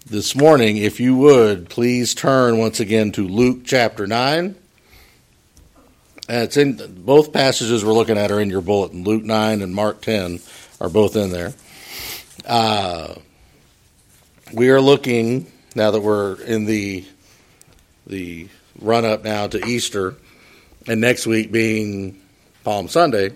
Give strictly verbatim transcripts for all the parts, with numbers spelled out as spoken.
this morning, if you would, please turn once again to Luke chapter nine. And it's in both passages we're looking at are in your bulletin. Luke nine and Mark ten are both in there. Uh, we are looking, now that we're in the the run-up now to Easter, and next week being Palm Sunday,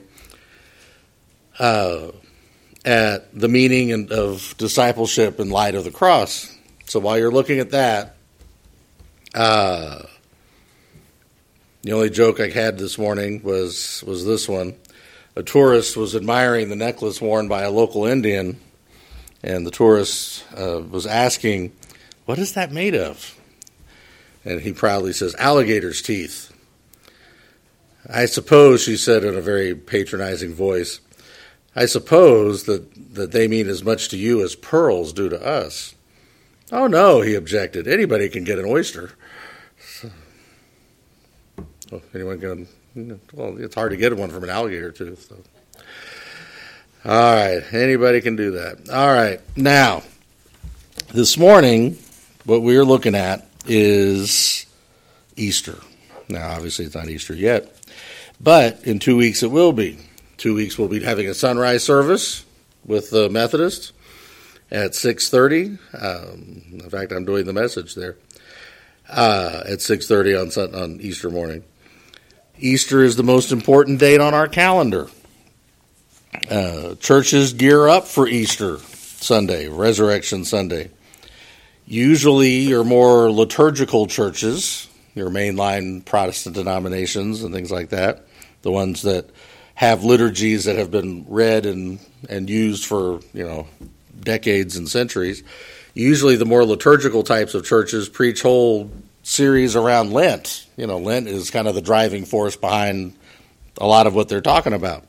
uh, at the meaning of discipleship in light of the cross. So while you're looking at that, uh, the only joke I had this morning was was this one. A tourist was admiring the necklace worn by a local Indian, and the tourist uh, was asking, "What is that made of?" And he proudly says, "Alligator's teeth." "I suppose," she said in a very patronizing voice, "I suppose that, that they mean as much to you as pearls do to us." "Oh, no," he objected. "Anybody can get an oyster." So, well, anyone can, well, it's hard to get one from an alligator tooth. So. All right, anybody can do that. All right, now, this morning, what we're looking at is Easter. Now, obviously, it's not Easter yet, but in two weeks it will be. Two weeks we'll be having a sunrise service with the Methodists at six thirty. Um, in fact, I'm doing the message there uh, at six thirty on on Easter morning. Easter is the most important date on our calendar. Uh, churches gear up for Easter Sunday, Resurrection Sunday. Usually your more liturgical churches, your mainline Protestant denominations and things like that, the ones that have liturgies that have been read and, and used for, you know, decades and centuries. Usually the more liturgical types of churches preach whole series around Lent. You know, Lent is kind of the driving force behind a lot of what they're talking about.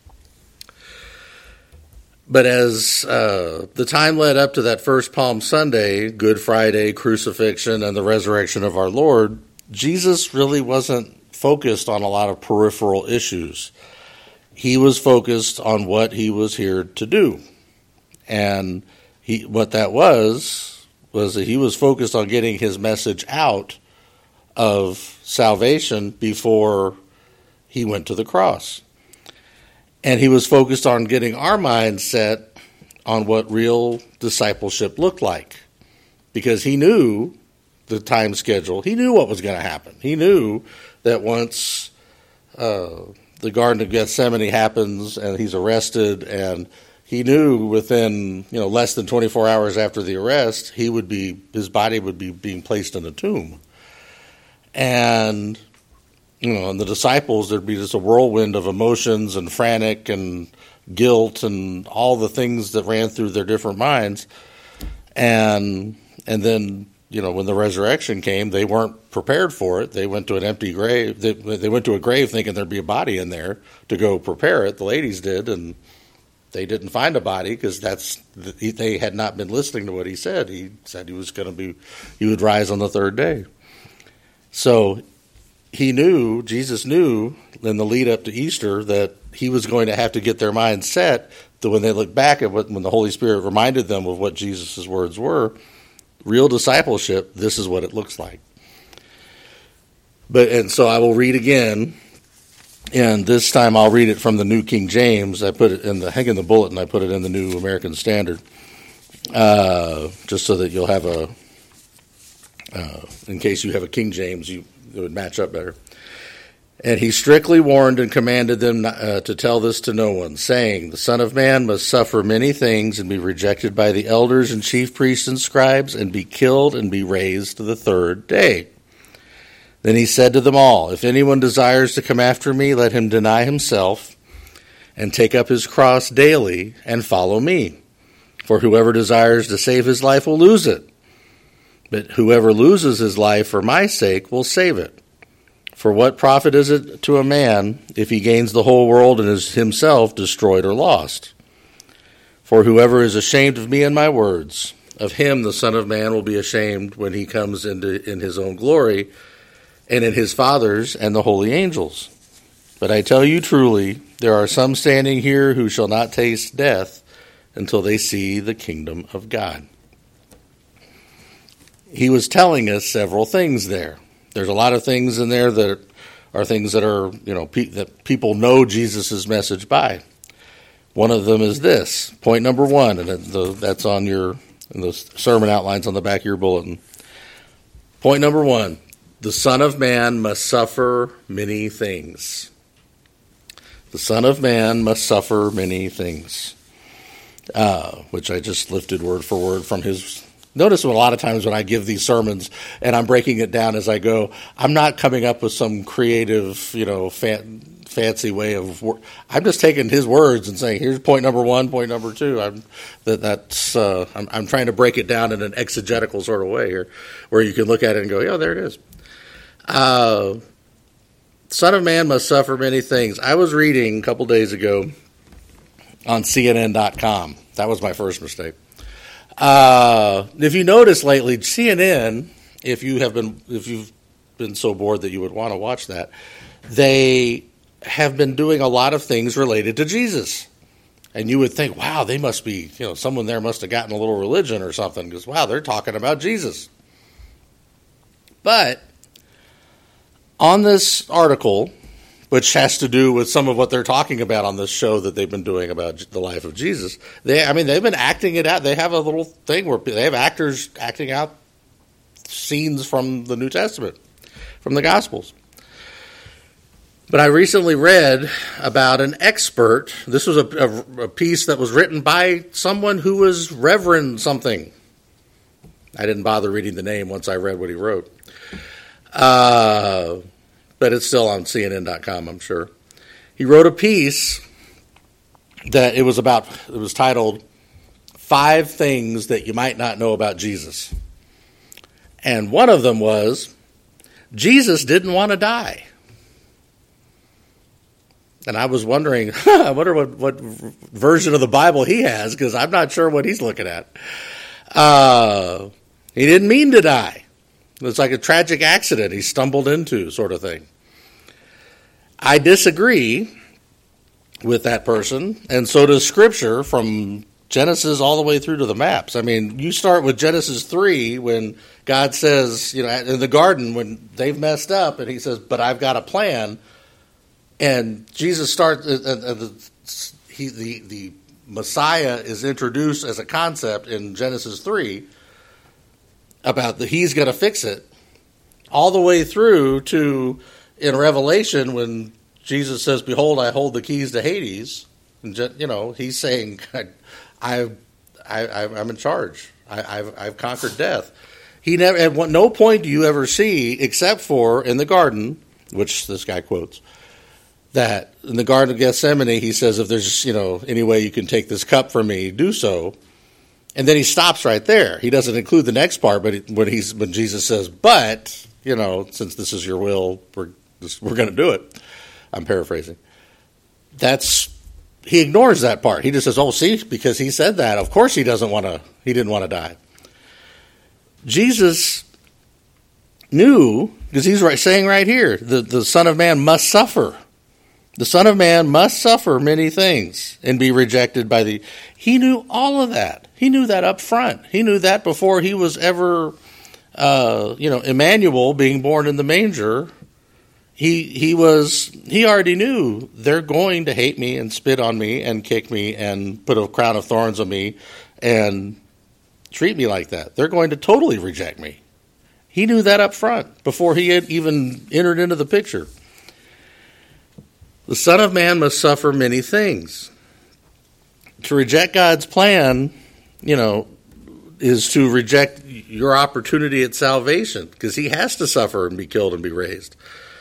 But as uh, the time led up to that first Palm Sunday, Good Friday, crucifixion, and the resurrection of our Lord, Jesus really wasn't focused on a lot of peripheral issues. He was focused on what he was here to do. And he, what that was, was that he was focused on getting his message out of salvation before he went to the cross. And he was focused on getting our mind set on what real discipleship looked like. Because he knew the time schedule. He knew what was going to happen. He knew that once uh, the Garden of Gethsemane happens and he's arrested, and he knew within, you know, less than twenty-four hours after the arrest, he would be, his body would be being placed in a tomb. And you know, and the disciples, there'd be just a whirlwind of emotions and frantic and guilt and all the things that ran through their different minds. And and then, you know, when the resurrection came, they weren't prepared for it. They went to an empty grave. They, they went to a grave thinking there'd be a body in there to go prepare it. The ladies did, and they didn't find a body because that's they had not been listening to what he said. He said he was going to be, he would rise on the third day. So he knew, Jesus knew in the lead up to Easter that he was going to have to get their mind set that when they look back at what, when the Holy Spirit reminded them of what Jesus' words were, real discipleship, this is what it looks like. But and so I will read again, and this time I'll read it from the New King James. I put it in the, hang in the bulletin, I put it in the New American Standard, uh, just so that you'll have a, uh, in case you have a King James, you it would match up better. "And he strictly warned and commanded them uh, to tell this to no one, saying, The Son of Man must suffer many things and be rejected by the elders and chief priests and scribes and be killed and be raised the third day. Then he said to them all, If anyone desires to come after me, let him deny himself and take up his cross daily and follow me. For whoever desires to save his life will lose it. But whoever loses his life for my sake will save it. For what profit is it to a man if he gains the whole world and is himself destroyed or lost? For whoever is ashamed of me and my words, of him the Son of Man will be ashamed when he comes into in his own glory and in his Father's and the holy angels. But I tell you truly, there are some standing here who shall not taste death until they see the kingdom of God." he was telling us several things there. There's a lot of things in there that are things that are, you know, pe- that people know Jesus' message by. One of them is this, point number one, and the, that's on your in the sermon outlines on the back of your bulletin. Point number one, the Son of Man must suffer many things. The Son of Man must suffer many things, uh, which I just lifted word for word from his. Notice a lot of times when I give these sermons and I'm breaking it down as I go, I'm not coming up with some creative, you know, fan, fancy way of work. I'm just taking his words and saying, here's point number one, point number two. I'm, that, that's, uh, I'm, I'm trying to break it down in an exegetical sort of way here, where you can look at it and go, yeah, there it is. Uh, Son of Man must suffer many things. I was reading a couple days ago on C N N dot com. That was my first mistake. Uh, if you notice lately, C N N, if you have been, if you've been so bored that you would want to watch that, they have been doing a lot of things related to Jesus. And you would think, wow, they must be, you know, someone there must have gotten a little religion or something, because, wow, they're talking about Jesus. But on this article, which has to do with some of what they're talking about on this show that they've been doing about the life of Jesus. They, I mean, they've been acting it out. They have a little thing where they have actors acting out scenes from the New Testament, from the Gospels. But I recently read about an expert. This was a, a, a piece that was written by someone who was Reverend something. I didn't bother reading the name once I read what he wrote. Uh... But it's still on C N N dot com, I'm sure. He wrote a piece that it was about, it was titled, Five Things That You Might Not Know About Jesus. And one of them was, Jesus didn't want to die. And I was wondering, I wonder what, what version of the Bible he has, because I'm not sure what he's looking at. Uh, he didn't mean to die. It's like a tragic accident he stumbled into, sort of thing. I disagree with that person, and so does Scripture from Genesis all the way through to the maps. I mean, you start with Genesis three when God says, you know, in the garden when they've messed up, and he says, but I've got a plan. And Jesus starts, uh, uh, the, he, the, the Messiah is introduced as a concept in Genesis three about the he's going to fix it, all the way through to in Revelation when Jesus says, behold, I hold the keys to Hades. And, you know, he's saying, I, I, I'm in charge. I, I've, I've conquered death. He never, at no point do you ever see, except for in the garden, which this guy quotes, that in the Garden of Gethsemane, he says, if there's, you know, any way you can take this cup from me, do so. And then he stops right there. He doesn't include the next part, but when he's when Jesus says, but, you know, since this is your will, we're we're going to do it. I'm paraphrasing. That's, he ignores that part. He just says, oh, see, because he said that, of course he doesn't want to, he didn't want to die. Jesus knew, because he's right, saying right here, the, the Son of Man must suffer. The Son of Man must suffer many things and be rejected by the... He knew all of that. He knew that up front. He knew that before he was ever, uh, you know, Emmanuel being born in the manger. He he was he already knew they're going to hate me and spit on me and kick me and put a crown of thorns on me and treat me like that. They're going to totally reject me. He knew that up front before he had even entered into the picture. The Son of Man must suffer many things. To reject God's plan, you know, is to reject your opportunity at salvation, because he has to suffer and be killed and be raised.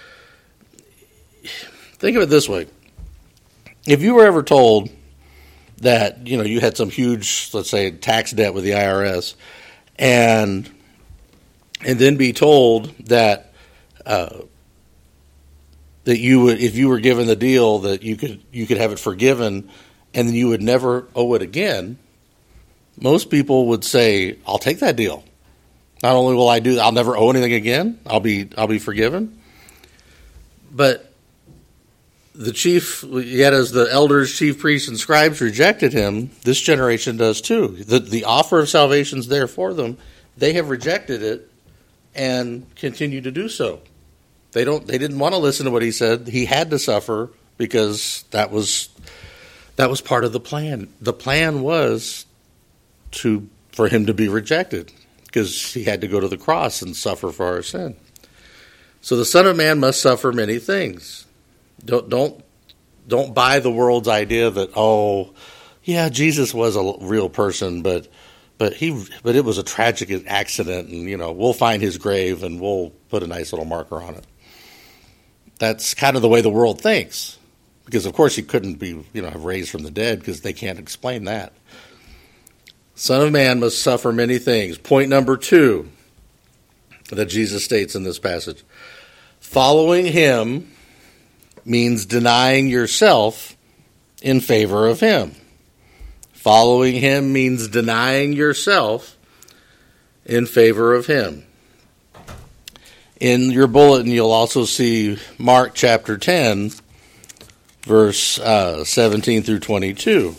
Think of it this way. If you were ever told that, you know, you had some huge, let's say, tax debt with the I R S, and and then be told that uh, that you would, if you were given the deal, that you could you could have it forgiven, and then you would never owe it again, most people would say, "I'll take that deal. Not only will I do, I'll never owe anything again. I'll be I'll be forgiven." But the chief, yet as the elders, chief priests, and scribes rejected him, this generation does too. The, the offer of salvation is there for them, They have rejected it and continue to do so. They don't. They didn't want to listen to what he said. He had to suffer because that was that was part of the plan. The plan was to for him to be rejected because he had to go to the cross and suffer for our sin. So the Son of Man must suffer many things. Don't don't don't buy the world's idea that, oh, yeah, Jesus was a real person, but but he but it was a tragic accident, and you know we'll find his grave and we'll put a nice little marker on it. That's kind of the way the world thinks, because of course he couldn't be, you know, raised from the dead because they can't explain that. Son of Man must suffer many things. Point number two that Jesus states in this passage: following him means denying yourself in favor of him. Following him means denying yourself in favor of him. In your bulletin, you'll also see Mark chapter ten, verse uh, seventeen through twenty-two.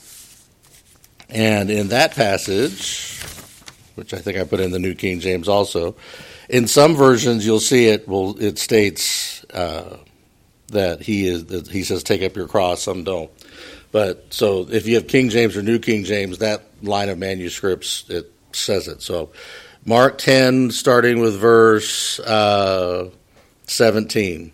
And in that passage, which I think I put in the New King James also, in some versions you'll see it. Well, it states uh, that he is. That he says, "Take up your cross." Some don't. But so if you have King James or New King James, that line of manuscripts it says it. So. Mark ten, starting with verse uh, seventeen.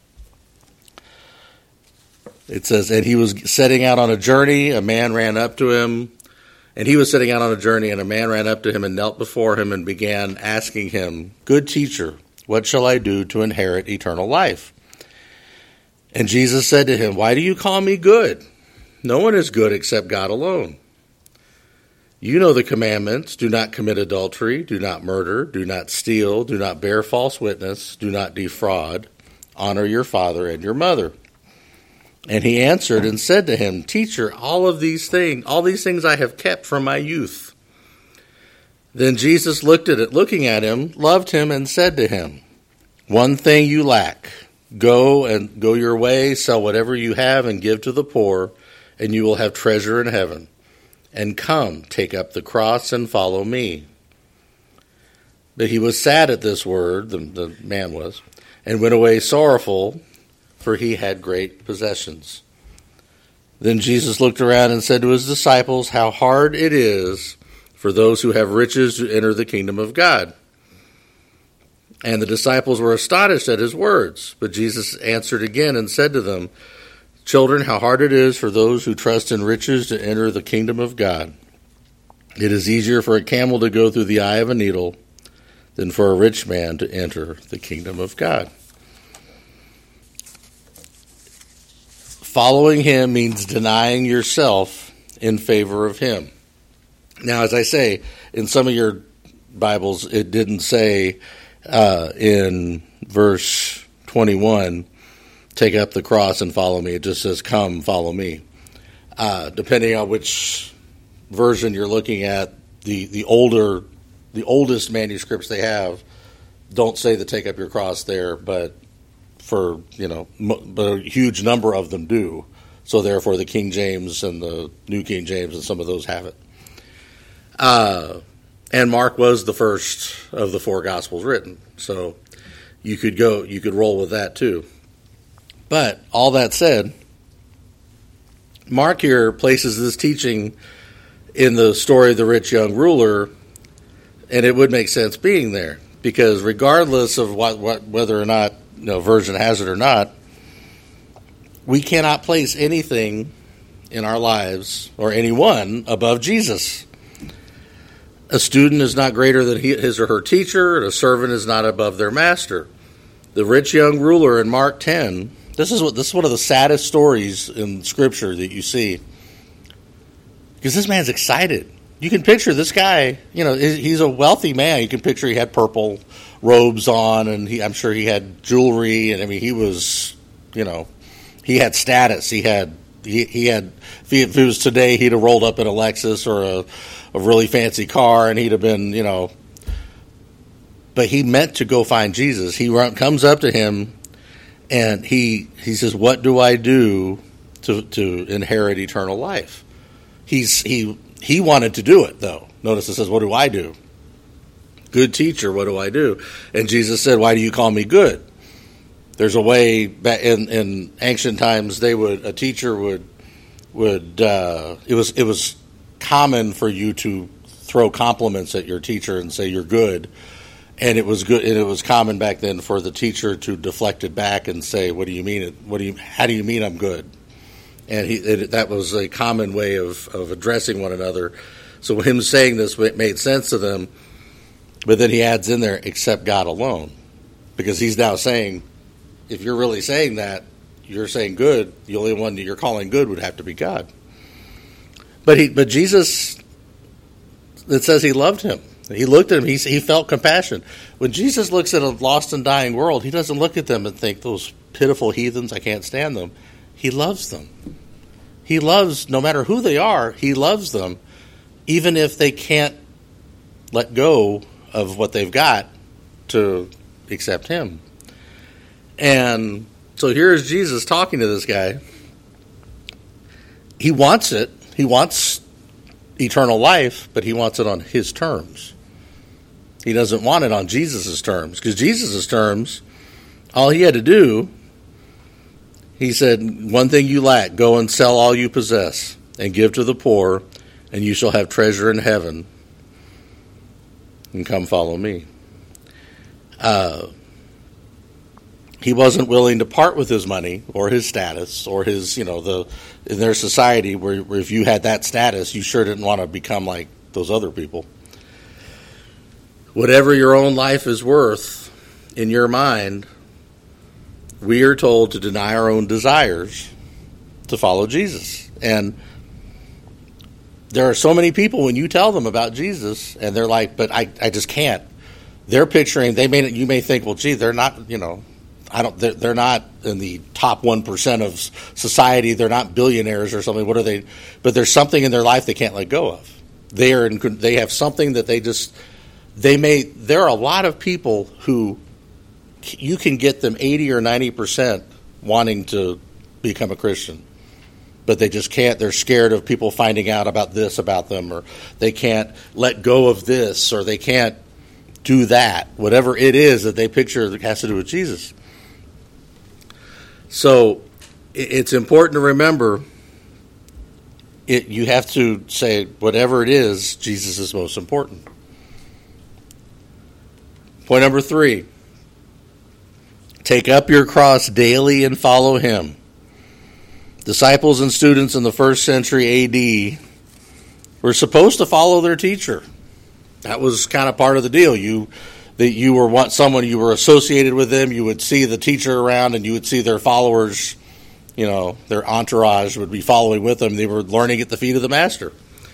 It says, and he was setting out on a journey, a man ran up to him, and he was setting out on a journey, and a man ran up to him and knelt before him and began asking him, "Good teacher, what shall I do to inherit eternal life?" And Jesus said to him, "Why do you call me good? No one is good except God alone. You know the commandments: do not commit adultery, do not murder, do not steal, do not bear false witness, do not defraud, honor your father and your mother." And he answered and said to him, "Teacher, all of these things, all these things I have kept from my youth." Then Jesus looked at it, looking at him, loved him, and said to him, "One thing you lack. Go and go your way, sell whatever you have and give to the poor, and you will have treasure in heaven. And come, take up the cross and follow me." But he was sad at this word, the, the man was, and went away sorrowful, for he had great possessions. Then Jesus looked around and said to his disciples, "How hard it is for those who have riches to enter the kingdom of God." And the disciples were astonished at his words. But Jesus answered again and said to them, "Children, how hard it is for those who trust in riches to enter the kingdom of God. It is easier for a camel to go through the eye of a needle than for a rich man to enter the kingdom of God." Following him means denying yourself in favor of him. Now, as I say, in some of your Bibles, it didn't say uh, in verse twenty-one, "Take up the cross and follow me." It just says, "Come, follow me." Uh, depending on which version you're looking at, the, the older, the oldest manuscripts they have don't say the "take up your cross" there, but for, you know, but a huge number of them do. So therefore the King James and the New King James and some of those have it. Uh, and Mark was the first of the four Gospels written. So you could go, you could roll with that too. But all that said, Mark here places this teaching in the story of the rich young ruler, and it would make sense being there, because regardless of what, what whether or not, you know, version has it or not, we cannot place anything in our lives or anyone above Jesus. A student is not greater than his or her teacher, and a servant is not above their master. The rich young ruler in Mark ten, this is what this is one of the saddest stories in Scripture that you see, because this man's excited. You can picture this guy, you know, he's a wealthy man. You can picture he had purple robes on, and he, I'm sure he had jewelry, and I mean, he was, you know, he had status. He had, he, he had, if, he, if it was today, he'd have rolled up in a Lexus or a, a really fancy car, and he'd have been, you know, but he meant to go find Jesus. He run, comes up to him, and he he says, "What do I do to to inherit eternal life?" He's he he wanted to do it, though. Notice it says, "What do I do?" Good teacher, what do I do? And Jesus said, why do you call me good? There's a way back in, in ancient times. They would a teacher would would uh, it was it was common for you to throw compliments at your teacher and say you're good, and it was good. And it was common back then for the teacher to deflect it back and say, "What do you mean? What do you? How do you mean I'm good?" And he it, that was a common way of, of addressing one another. So him saying this made sense to them, but then he adds in there, "Except God alone," because he's now saying, if you're really saying that, you're saying good, the only one that you're calling good would have to be God. But he, but Jesus, it says he loved him. He looked at him, he, he felt compassion. When Jesus looks at a lost and dying world, he doesn't look at them and think, those pitiful heathens, I can't stand them. He loves them. He loves, no matter who they are, he loves them, even if they can't let go of what they've got to accept him. And so here's Jesus talking to this guy. He wants it. He wants eternal life, but he wants it on his terms. He doesn't want it on Jesus' terms, because Jesus' terms, all he had to do, he said, one thing you lack, go and sell all you possess and give to the poor, and you shall have treasure in heaven, and come follow me. Uh, He wasn't willing to part with his money or his status or his, you know, the in their society where, where if you had that status, you sure didn't want to become like those other people. Whatever your own life is worth in your mind, we are told to deny our own desires to follow Jesus. And there are so many people when you tell them about Jesus and they're like, but I, I just can't. They're picturing, they may, you may think, well, gee, they're not, you know, I don't. They're, they're not in the top one percent of society. They're not billionaires or something. What are they? But there's something in their life they can't let go of. They are. In, they have something that they just. They may. There are a lot of people who you can get them eighty or ninety percent wanting to become a Christian, but they just can't. They're scared of people finding out about this about them, or they can't let go of this, or they can't do that. Whatever it is that they picture that has to do with Jesus. So it's important to remember, it, you have to say, whatever it is, Jesus is most important. Point number three, take up your cross daily and follow him. Disciples and students in the first century A D were supposed to follow their teacher. That was kind of part of the deal. You that you were want someone you were associated with them, you would see the teacher around and you would see their followers, you know, their entourage would be following with them. They were learning at the feet of the master.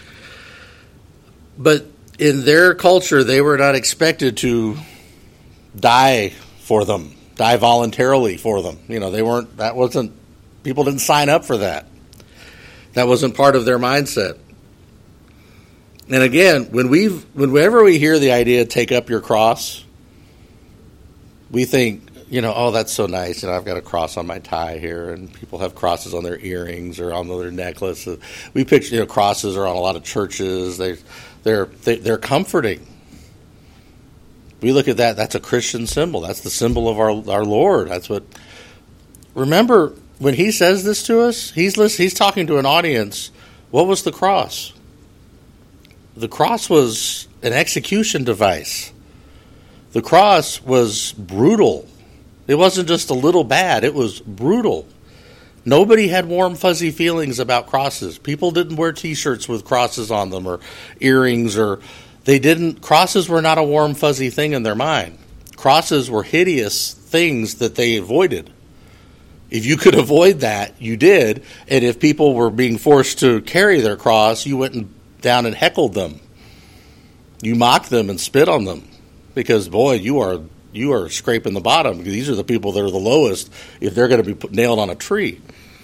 But in their culture, they were not expected to die for them, die voluntarily for them. You know, they weren't, that wasn't, people didn't sign up for that. That wasn't part of their mindset. And again, when we, whenever we hear the idea, take up your cross, we think, you know, oh, that's so nice. You know, I've got a cross on my tie here, and people have crosses on their earrings or on their necklace. We picture, you know, crosses are on a lot of churches. They, they're, they, they're comforting. We look at that. That's a Christian symbol. That's the symbol of our our Lord. That's what. Remember, when he says this to us, he's he's talking to an audience. What was the cross? The cross was an execution device. The cross was brutal. It wasn't just a little bad. It was brutal. Nobody had warm, fuzzy feelings about crosses. People didn't wear T-shirts with crosses on them or earrings, or they didn't. Crosses were not a warm, fuzzy thing in their mind. Crosses were hideous things that they avoided. If you could avoid that, you did. And if people were being forced to carry their cross, you went and down and heckled them. You mocked them and spit on them because, boy, you are you are scraping the bottom. These are the people that are the lowest if they're going to be put, nailed on a tree.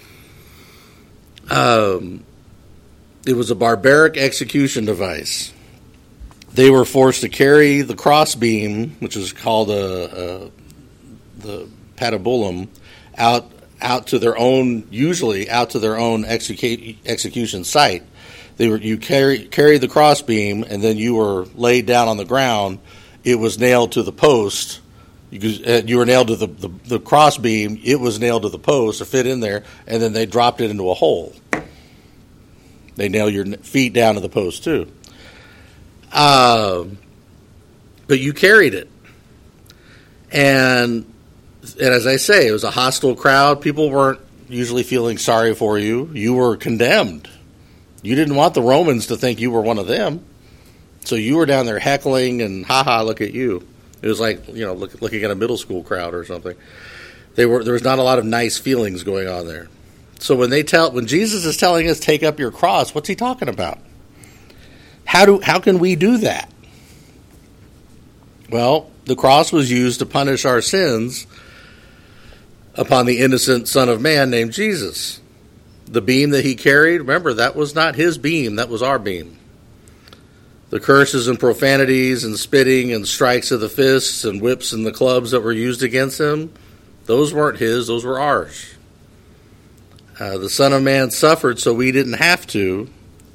Um, it was a barbaric execution device. They were forced to carry the crossbeam, which is called a, a the patibulum, out out to their own, usually out to their own execu- execution site. They were you carry carry the crossbeam, and then you were laid down on the ground, it was nailed to the post. You, you were nailed to the, the, the cross beam. It was nailed to the post or fit in there, and then they dropped it into a hole. They nail your feet down to the post too. Um, but you carried it. And, and as I say, it was a hostile crowd. People weren't usually feeling sorry for you. You were condemned. You didn't want the Romans to think you were one of them. So you were down there heckling and, ha-ha, look at you. It was like, you know, look, looking at a middle school crowd or something. They were there was not a lot of nice feelings going on there. So when they tell when Jesus is telling us take up your cross, what's he talking about? How do how can we do that? Well, the cross was used to punish our sins upon the innocent Son of Man named Jesus. The beam that he carried, remember, that was not his beam, that was our beam. The curses and profanities and spitting and strikes of the fists and whips and the clubs that were used against him, those weren't his, those were ours. Uh, the Son of Man suffered so we didn't have to.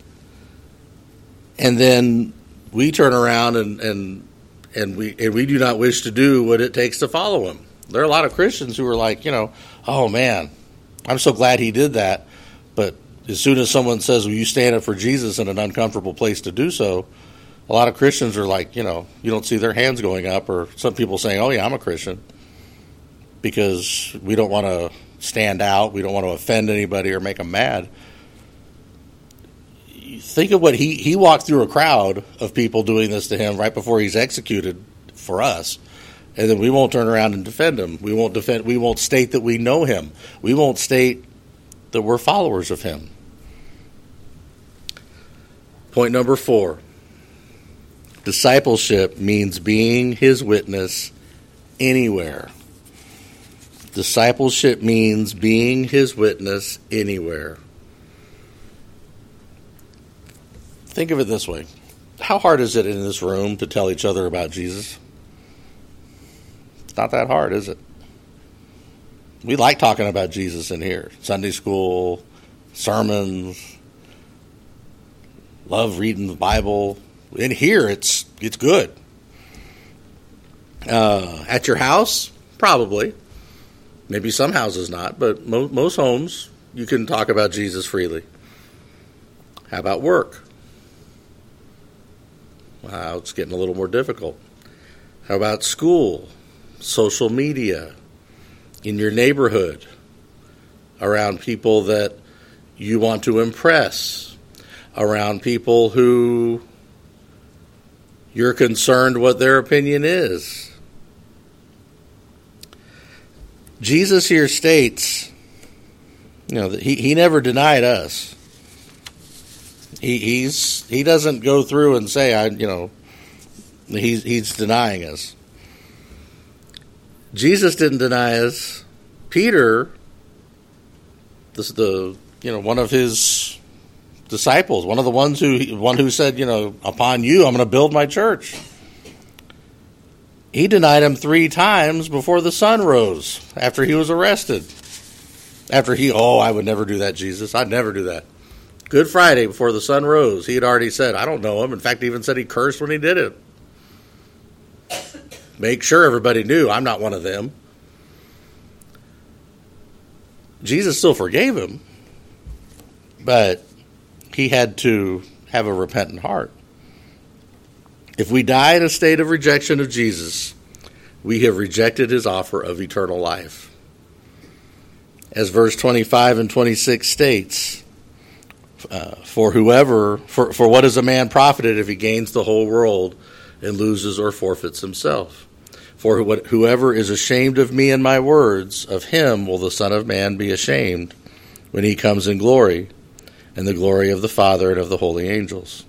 And then we turn around and, and, and, we, and we do not wish to do what it takes to follow him. There are a lot of Christians who are like, you know, oh man, I'm so glad he did that. But as soon as someone says, well, you stand up for Jesus in an uncomfortable place to do so, a lot of Christians are like, you know, you don't see their hands going up, or some people saying, oh yeah, I'm a Christian. Because we don't want to stand out, we don't want to offend anybody or make them mad. Think of what he, he walked through a crowd of people doing this to him right before he's executed for us. And then we won't turn around and defend him. We won't defend, we won't state that we know him. We won't state that we're followers of him. Point number four. Discipleship means being his witness anywhere. Discipleship means being his witness anywhere. Think of it this way. How hard is it in this room to tell each other about Jesus? It's not that hard, is it? We like talking about Jesus in here. Sunday school, sermons, love reading the Bible. In here, it's it's good. Uh, at your house, probably. Maybe some houses not, but mo- most homes, you can talk about Jesus freely. How about work? Wow, it's getting a little more difficult. How about school, social media, in your neighborhood, around people that you want to impress, around people who you're concerned what their opinion is? Jesus here states, you know, that he, he never denied us. He he's he doesn't go through and say, I you know, he's he's denying us. Jesus didn't deny us. Peter, this the you know one of his disciples, one of the ones who one who said, you know, upon you I'm going to build my church. He denied him three times before the sun rose, after he was arrested. After he, oh, I would never do that, Jesus. I'd never do that. Good Friday, before the sun rose, he had already said, I don't know him. In fact, he even said he cursed when he did it. Make sure everybody knew I'm not one of them. Jesus still forgave him, but he had to have a repentant heart. If we die in a state of rejection of Jesus, we have rejected his offer of eternal life. As verse twenty-five and twenty-six states, uh, for whoever, for, for what is a man profited if he gains the whole world and loses or forfeits himself? For whoever is ashamed of me and my words, of him will the Son of Man be ashamed when he comes in glory, and the glory of the Father and of the holy angels.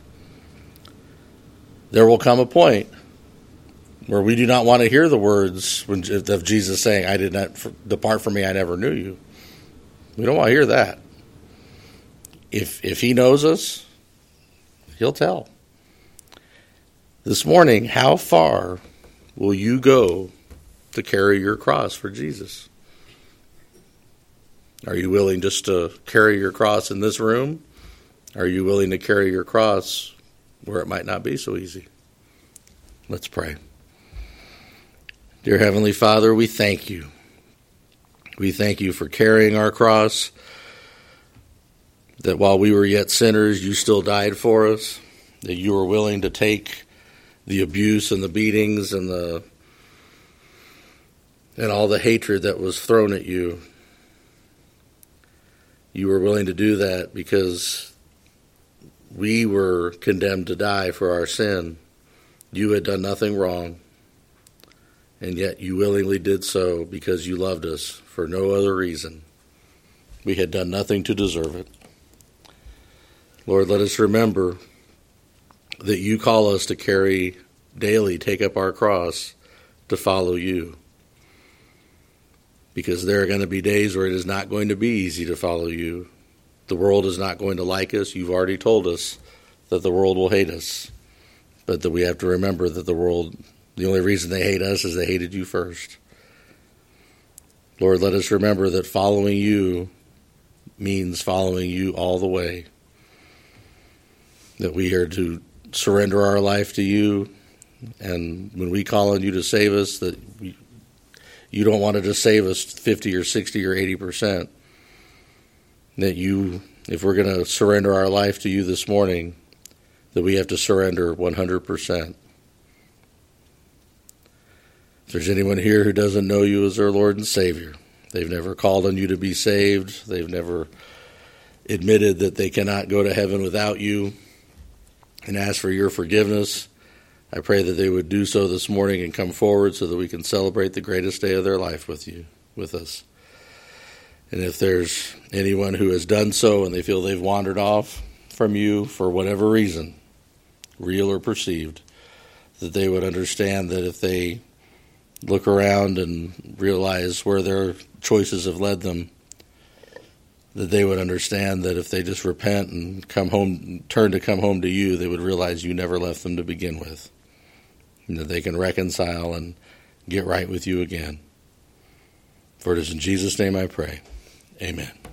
There will come a point where we do not want to hear the words of Jesus saying, I did not depart from me, I never knew you. We don't want to hear that. If if he knows us, he'll tell. This morning, how far will you go to carry your cross for Jesus? Are you willing just to carry your cross in this room? Are you willing to carry your cross where it might not be so easy? Let's pray. Dear Heavenly Father, we thank you. We thank you for carrying our cross, that while we were yet sinners, you still died for us, that you were willing to take the abuse and the beatings and the and all the hatred that was thrown at you. You were willing to do that because we were condemned to die for our sin. You had done nothing wrong, and yet you willingly did so because you loved us for no other reason. We had done nothing to deserve it. Lord, let us remember that you call us to carry daily, take up our cross to follow you. Because there are going to be days where it is not going to be easy to follow you. The world is not going to like us. You've already told us that the world will hate us. But that we have to remember that the world, the only reason they hate us is they hated you first. Lord, let us remember that following you means following you all the way. That we are to surrender our life to you. And when we call on you to save us, that we, you don't want to just save us fifty or sixty or eighty percent. That you, if we're going to surrender our life to you this morning, that we have to surrender one hundred percent. If there's anyone here who doesn't know you as their Lord and Savior, they've never called on you to be saved, they've never admitted that they cannot go to heaven without you and ask for your forgiveness, I pray that they would do so this morning and come forward so that we can celebrate the greatest day of their life with you, with us. And if there's anyone who has done so and they feel they've wandered off from you for whatever reason, real or perceived, that they would understand that if they look around and realize where their choices have led them, that they would understand that if they just repent and come home, turn to come home to you, they would realize you never left them to begin with. And that they can reconcile and get right with you again. For it is in Jesus' name I pray. Amen.